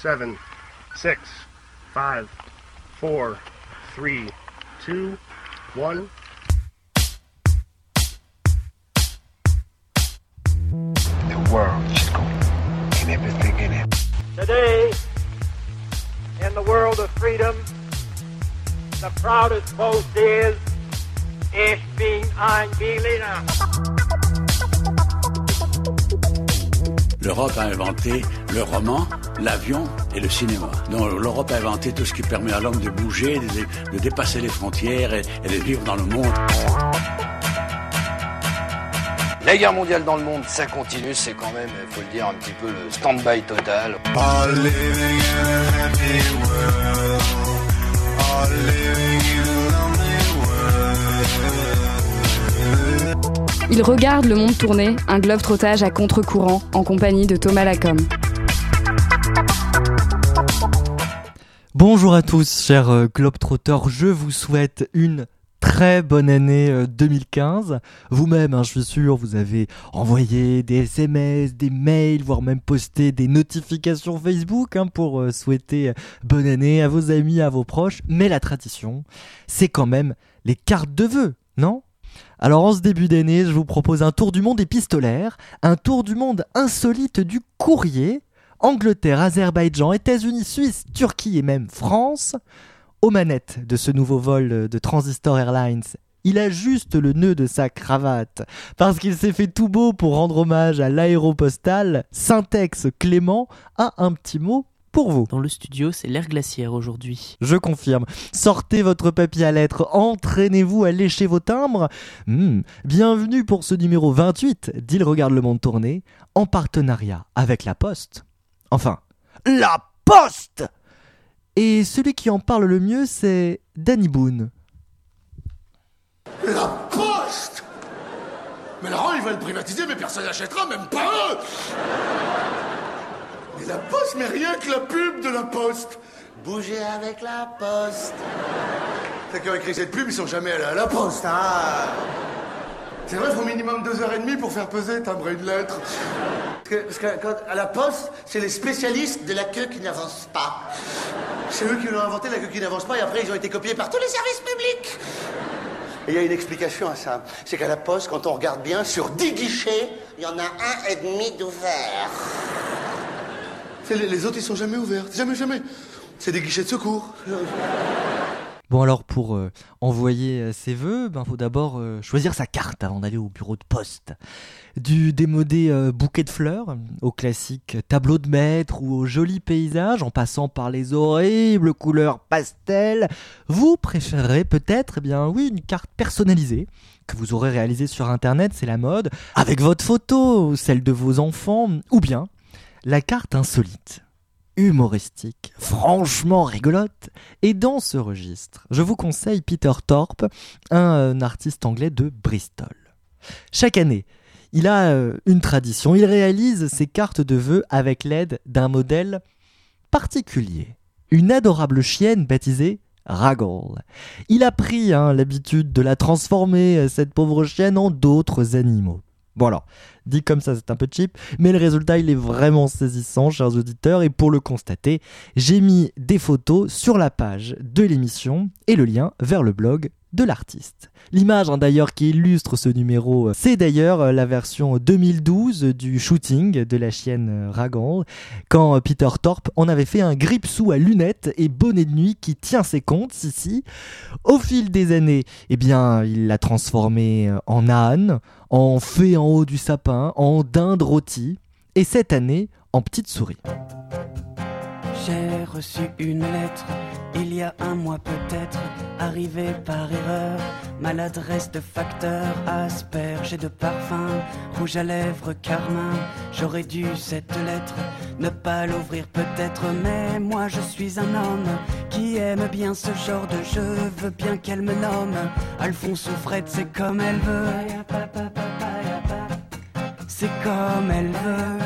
7, 6, 5, 4, 3, 2, 1. The world is going and everything in it. Today, in the world of freedom, the proudest boast is, Ich bin ein Berliner. L'Europe a inventé le roman, l'avion et le cinéma. Donc l'Europe a inventé tout ce qui permet à l'homme de bouger, de dépasser les frontières et de vivre dans le monde. La guerre mondiale dans le monde, ça continue, c'est quand même, il faut le dire, un petit peu le stand-by total. Il regarde le monde tourner, un globe-trottage à contre-courant, en compagnie de Thomas Lacombe. Bonjour à tous, chers globetrotters, je vous souhaite une très bonne année 2015. Vous-même, je suis sûr, vous avez envoyé des SMS, des mails, voire même posté des notifications Facebook pour souhaiter bonne année à vos amis, à vos proches. Mais la tradition, c'est quand même les cartes de vœux, non ? Alors en ce début d'année, je vous propose un tour du monde épistolaire, un tour du monde insolite du courrier, Angleterre, Azerbaïdjan, États-Unis, Suisse, Turquie et même France. Aux manettes de ce nouveau vol de Transistor Airlines, il a juste le nœud de sa cravate, parce qu'il s'est fait tout beau pour rendre hommage à l'aéropostale. Syntex Clément a un petit mot pour vous. Dans le studio, c'est l'air glaciaire aujourd'hui. Je confirme. Sortez votre papier à lettres, entraînez-vous à lécher vos timbres. Bienvenue pour ce numéro 28 d'Il regarde le monde tourner, en partenariat avec La Poste. Enfin, La Poste! Et celui qui en parle le mieux, c'est Danny Boone. La Poste! Mais Laurent, ils veulent privatiser, mais personne n'achètera, même pas eux! Mais la Poste, mais rien que la pub de la Poste! Bougez avec la Poste! Ceux qui ont écrit cette pub, ils sont jamais allés à la Poste, hein! C'est vrai, il faut minimum 2h30 pour faire peser, timbrer une lettre. Parce que à la Poste, c'est les spécialistes de la queue qui n'avance pas. C'est eux qui l'ont inventé, la queue qui n'avance pas, et après ils ont été copiés par tous les services publics. Et il y a une explication à ça. C'est qu'à la Poste, quand on regarde bien, sur 10 guichets, il y en a 1,5 d'ouverts. Les autres, ils sont jamais ouverts. Jamais. C'est des guichets de secours. Bon alors pour envoyer ses vœux, faut d'abord choisir sa carte avant d'aller au bureau de poste. Du démodé bouquet de fleurs, au classique tableau de maître ou au joli paysage, en passant par les horribles couleurs pastel, vous préférerez peut-être une carte personnalisée que vous aurez réalisée sur internet, c'est la mode, avec votre photo, celle de vos enfants, ou bien la carte insolite. Humoristique, franchement rigolote. Et dans ce registre, je vous conseille Peter Thorpe, un artiste anglais de Bristol. Chaque année, il a une tradition, il réalise ses cartes de vœux avec l'aide d'un modèle particulier. Une adorable chienne baptisée Raggle. Il a pris l'habitude de la transformer, cette pauvre chienne, en d'autres animaux. Bon alors, dit comme ça c'est un peu cheap, mais le résultat il est vraiment saisissant, chers auditeurs, et pour le constater, j'ai mis des photos sur la page de l'émission et le lien vers le blog de l'artiste. L'image d'ailleurs qui illustre ce numéro, c'est d'ailleurs la version 2012 du shooting de la chienne Raggle, quand Peter Thorpe en avait fait un gripsou à lunettes et bonnet de nuit qui tient ses comptes, si. Au fil des années, il l'a transformé en âne, en fée en haut du sapin, en dinde rôtie, et cette année, en petite souris. J'ai reçu une lettre, il y a un mois peut-être, arrivée par erreur, maladresse de facteur, asperge et de parfum, rouge à lèvres, carmin. J'aurais dû cette lettre ne pas l'ouvrir peut-être, mais moi je suis un homme qui aime bien ce genre de jeu, veux bien qu'elle me nomme Alphonse ou Fred, c'est comme elle veut. C'est comme elle veut.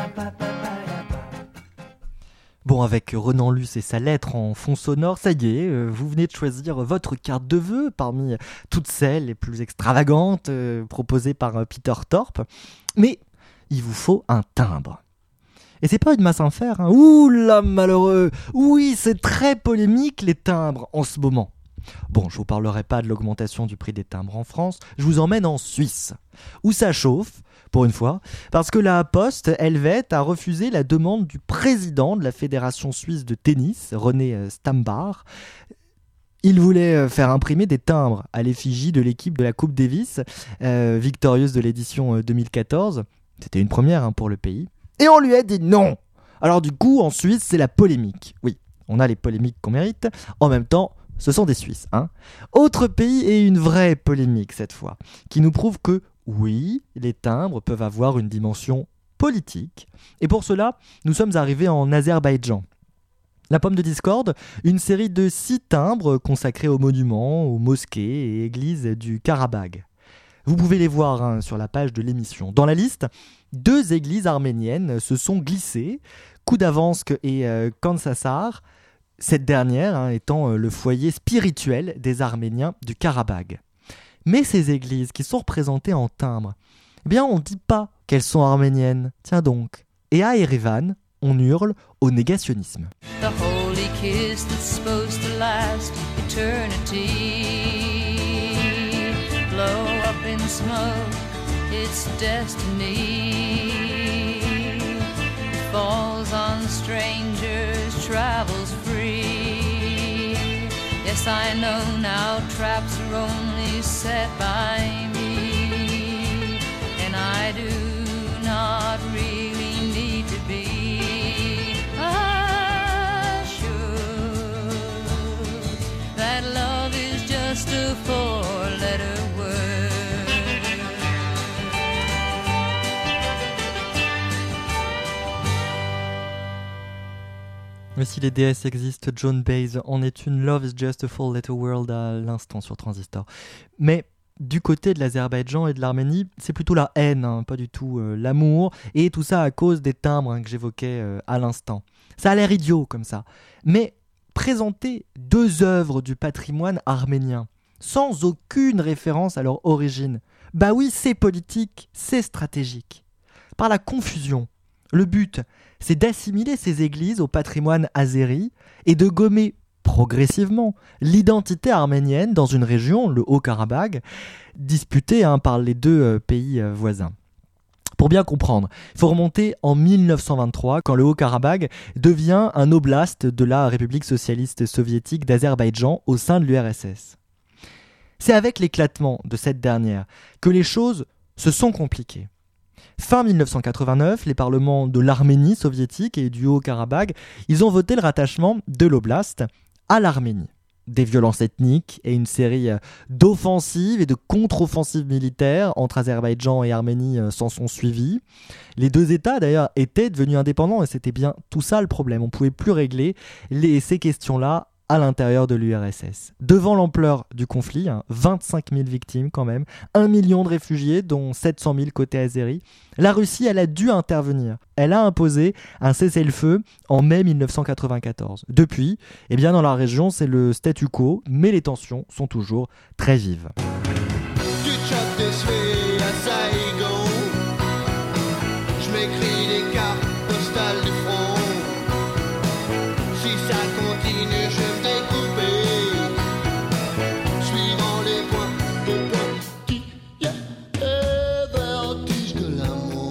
Bon, avec Renan Luce et sa lettre en fond sonore, ça y est, vous venez de choisir votre carte de vœux parmi toutes celles les plus extravagantes proposées par Peter Thorpe. Mais il vous faut un timbre. Et c'est pas une masse infère, hein. Ouh là, malheureux. Oui, c'est très polémique les timbres en ce moment. Bon, je vous parlerai pas de l'augmentation du prix des timbres en France, je vous emmène en Suisse, où ça chauffe, pour une fois, parce que la Poste helvète a refusé la demande du président de la Fédération suisse de tennis, René Stambar. Il voulait faire imprimer des timbres à l'effigie de l'équipe de la Coupe Davis, victorieuse de l'édition 2014. C'était une première pour le pays. Et on lui a dit non. Alors du coup, en Suisse, c'est la polémique. Oui, on a les polémiques qu'on mérite. En même temps, ce sont des Suisses. Autre pays et une vraie polémique cette fois, qui nous prouve que oui, les timbres peuvent avoir une dimension politique. Et pour cela, nous sommes arrivés en Azerbaïdjan. La pomme de discorde, une série de 6 timbres consacrés aux monuments, aux mosquées et églises du Karabagh. Vous pouvez les voir sur la page de l'émission. Dans la liste, 2 églises arméniennes se sont glissées, Koudavansk et Kansassar, cette dernière étant le foyer spirituel des Arméniens du Karabagh. Mais ces églises qui sont représentées en timbres, eh bien on ne dit pas qu'elles sont arméniennes. Tiens donc. Et à Erevan, on hurle au négationnisme. The holy kiss that's supposed to last eternity. Blow up in smoke, it's destiny. It falls on strangers, travels free. Yes, I know now traps are only set by me. And I do not really need to be assured that love is just a 4-letter word. Mais si les DS existent, Joan Baez en est une. Love is just a 4-letter word à l'instant sur Transistor. Mais du côté de l'Azerbaïdjan et de l'Arménie, c'est plutôt la haine, pas du tout l'amour. Et tout ça à cause des timbres que j'évoquais à l'instant. Ça a l'air idiot comme ça. Mais présenter 2 œuvres du patrimoine arménien sans aucune référence à leur origine, bah oui, c'est politique, c'est stratégique. Par la confusion. Le but, c'est d'assimiler ces églises au patrimoine azéri et de gommer progressivement l'identité arménienne dans une région, le Haut-Karabagh, disputée par les 2 pays voisins. Pour bien comprendre, il faut remonter en 1923, quand le Haut-Karabagh devient un oblast de la République socialiste soviétique d'Azerbaïdjan au sein de l'URSS. C'est avec l'éclatement de cette dernière que les choses se sont compliquées. Fin 1989, les parlements de l'Arménie soviétique et du Haut-Karabagh, ils ont voté le rattachement de l'oblast à l'Arménie. Des violences ethniques et une série d'offensives et de contre-offensives militaires entre Azerbaïdjan et Arménie s'en sont suivies. Les 2 États d'ailleurs étaient devenus indépendants et c'était bien tout ça le problème. On ne pouvait plus régler ces questions-là à l'intérieur de l'URSS. Devant l'ampleur du conflit, 25 000 victimes quand même, 1 million de réfugiés, dont 700 000 côté azéri, la Russie, elle a dû intervenir. Elle a imposé un cessez-le-feu en mai 1994. Depuis, eh bien dans la région, c'est le statu quo, mais les tensions sont toujours très vives. Je m'écris des cartes postales du front. Si ça continue, je vais découper, suivant les points de points qui vertige de l'amour.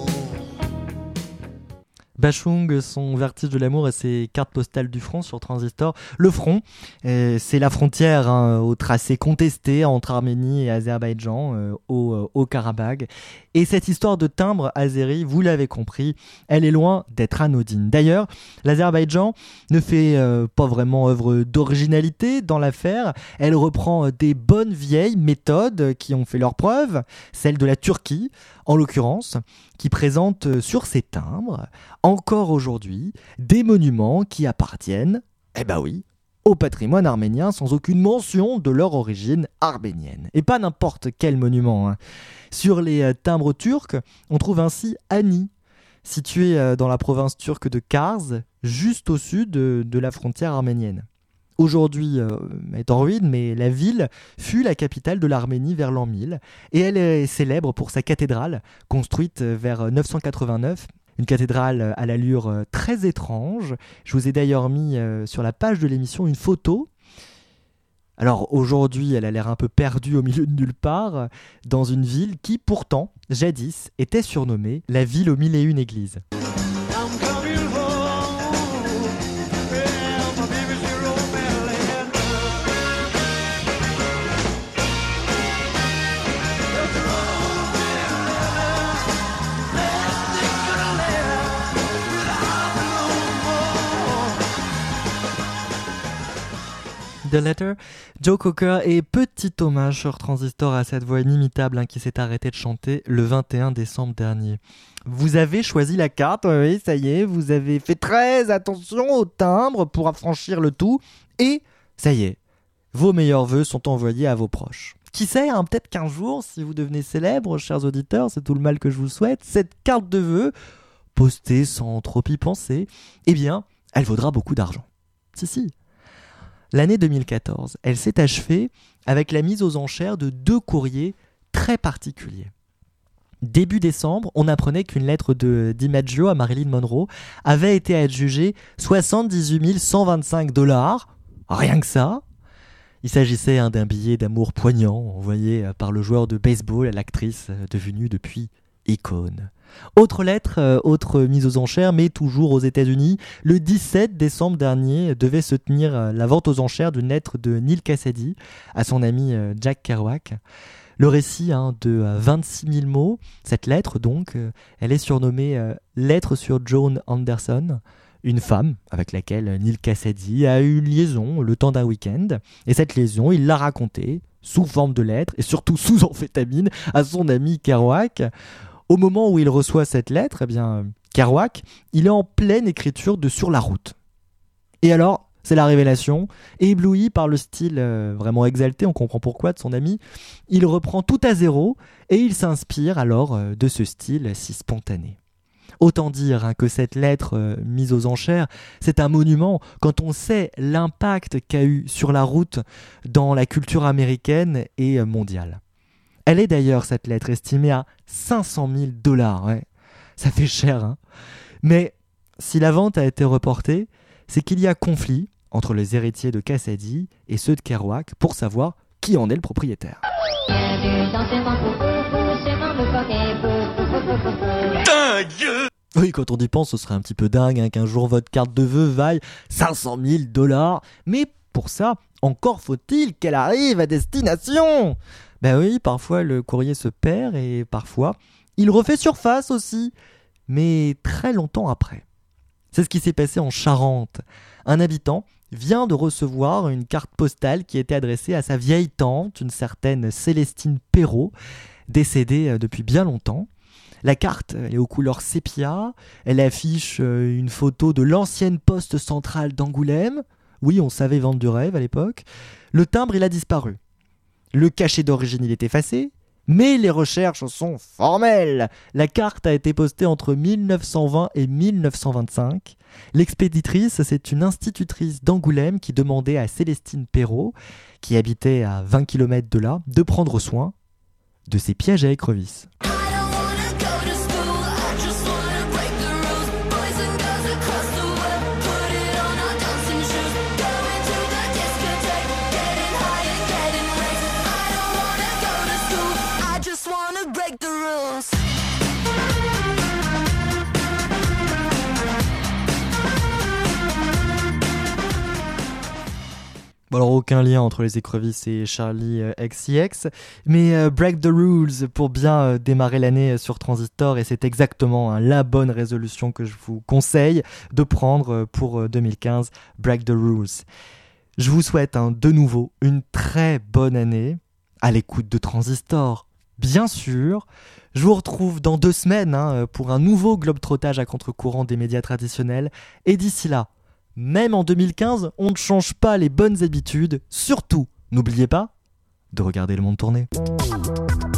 Bachung, son vertige de l'amour et ses cartes postales du front sur Transistor. Le front, c'est la frontière au tracé contesté entre Arménie et Azerbaïdjan au Karabagh. Et cette histoire de timbre azéri, vous l'avez compris, elle est loin d'être anodine. D'ailleurs, l'Azerbaïdjan ne fait pas vraiment œuvre d'originalité dans l'affaire. Elle reprend des bonnes vieilles méthodes qui ont fait leurs preuves, celle de la Turquie, en l'occurrence, qui présente sur ses timbres, encore aujourd'hui, des monuments qui appartiennent, au patrimoine arménien sans aucune mention de leur origine arménienne. Et pas n'importe quel monument. Sur les timbres turcs, on trouve ainsi Ani, situé dans la province turque de Kars, juste au sud de la frontière arménienne. Aujourd'hui, elle est en ruine, mais la ville fut la capitale de l'Arménie vers l'an 1000, et elle est célèbre pour sa cathédrale, construite vers 989, Une cathédrale à l'allure très étrange. Je vous ai d'ailleurs mis sur la page de l'émission une photo. Alors aujourd'hui, elle a l'air un peu perdue au milieu de nulle part, dans une ville qui pourtant, jadis, était surnommée la ville aux 1001 églises. The Letter, Joe Cocker, et petit hommage sur Transistor à cette voix inimitable qui s'est arrêtée de chanter le 21 décembre dernier. Vous avez choisi la carte, oui, ça y est, vous avez fait très attention au timbre pour affranchir le tout, et ça y est, vos meilleurs vœux sont envoyés à vos proches. Qui sait, peut-être qu'un jour, si vous devenez célèbre, chers auditeurs, c'est tout le mal que je vous souhaite, cette carte de vœux, postée sans trop y penser, eh bien, elle vaudra beaucoup d'argent. Si. L'année 2014, elle s'est achevée avec la mise aux enchères de 2 courriers très particuliers. Début décembre, on apprenait qu'une lettre de DiMaggio à Marilyn Monroe avait été adjugée 78 125 $, rien que ça. Il s'agissait d'un billet d'amour poignant envoyé par le joueur de baseball à l'actrice devenue depuis icône. Autre lettre, autre mise aux enchères, mais toujours aux États-Unis. Le 17 décembre dernier devait se tenir la vente aux enchères d'une lettre de Neal Cassady à son ami Jack Kerouac. Le récit de 26 000 mots, cette lettre donc, elle est surnommée Lettre sur Joan Anderson, une femme avec laquelle Neal Cassady a eu une liaison le temps d'un week-end. Et cette liaison, il l'a racontée sous forme de lettre et surtout sous amphétamine à son ami Kerouac. Au moment où il reçoit cette lettre, Kerouac, il est en pleine écriture de Sur la route. Et alors, c'est la révélation. Ébloui par le style vraiment exalté, on comprend pourquoi, de son ami, il reprend tout à zéro et il s'inspire alors de ce style si spontané. Autant dire que cette lettre mise aux enchères, c'est un monument quand on sait l'impact qu'a eu Sur la route dans la culture américaine et mondiale. Elle est d'ailleurs, cette lettre, estimée à 500 000 $. Ouais. Ça fait cher, Mais si la vente a été reportée, c'est qu'il y a conflit entre les héritiers de Cassady et ceux de Kerouac pour savoir qui en est le propriétaire. Dingue! Oui, quand on y pense, ce serait un petit peu dingue qu'un jour votre carte de vœux vaille 500 000 $. Mais pour ça, encore faut-il qu'elle arrive à destination. Ben oui, parfois le courrier se perd et parfois il refait surface aussi, mais très longtemps après. C'est ce qui s'est passé en Charente. Un habitant vient de recevoir une carte postale qui était adressée à sa vieille tante, une certaine Célestine Perrault, décédée depuis bien longtemps. La carte est aux couleurs sépia, elle affiche une photo de l'ancienne poste centrale d'Angoulême. Oui, on savait vendre du rêve à l'époque. Le timbre, il a disparu. Le cachet d'origine, il est effacé, mais les recherches sont formelles. La carte a été postée entre 1920 et 1925. L'expéditrice, c'est une institutrice d'Angoulême qui demandait à Célestine Perrault, qui habitait à 20 km de là, de prendre soin de ses pièges à écrevisses. Bon, alors aucun lien entre les écrevisses et Charlie XCX, mais break the rules pour bien démarrer l'année sur Transistor, et c'est exactement la bonne résolution que je vous conseille de prendre pour 2015, break the rules. Je vous souhaite de nouveau une très bonne année à l'écoute de Transistor, bien sûr. Je vous retrouve dans 2 semaines pour un nouveau globe-trottage à contre-courant des médias traditionnels, et d'ici là, même en 2015, on ne change pas les bonnes habitudes. Surtout, n'oubliez pas de regarder le monde tourner.